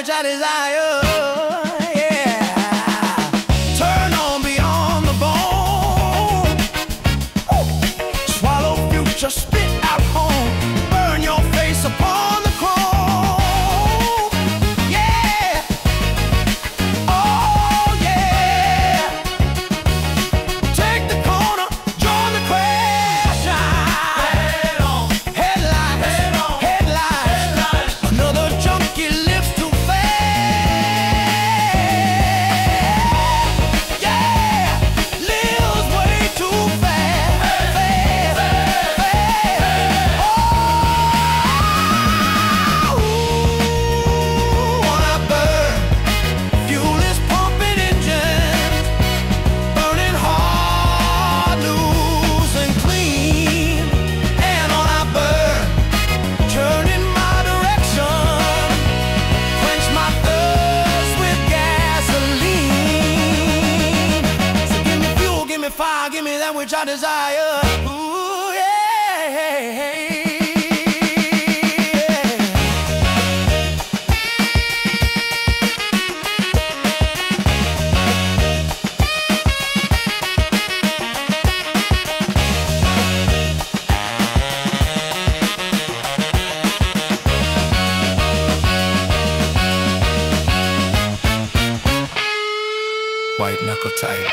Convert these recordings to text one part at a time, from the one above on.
which I desire. Yeah. Turn on beyond the bone. Swallow future, spit out home. Burn your face upon the chrome. Yeah. Oh yeah. Take the corner, join the crash. Head on. Headlights. Head on. Headlights. Another junkie lives too fast. Yeah. Lives way too fast. Fast. Fast. Oh. Wanna burn. Fuel is pumping engines. Burning hard, loose and clean. And on I burn. Turn in my direction. Quench my thirst with gasoline. So give me fuel, give me fire, give me that which I desire. Ooh, yeah. White knuckle tight.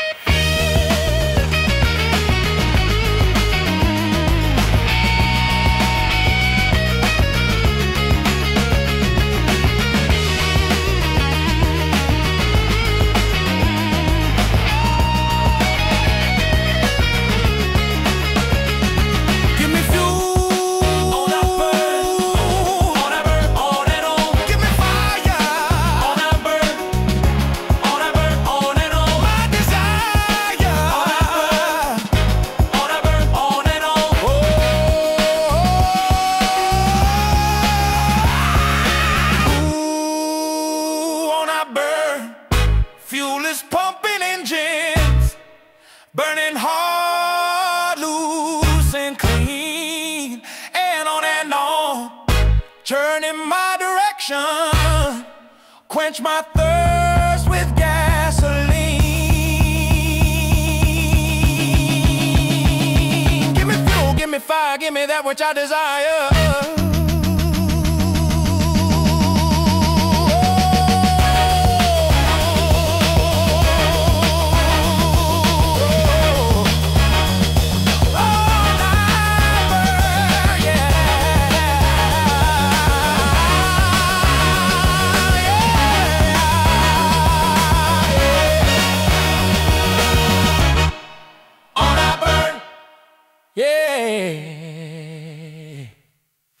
Give me fuel. On that burn. On that burn. On and on. Give me fire. On that burn. On that burn. On and on. My desire. On that burn. On that burn. On and on. Ooh, on that burn. Fuel is pumping engines. Burning hard, loose and clean. And on, turn in my direction. Quench my thirst with gasoline. Give me fuel, give me fire, give me that which I desire.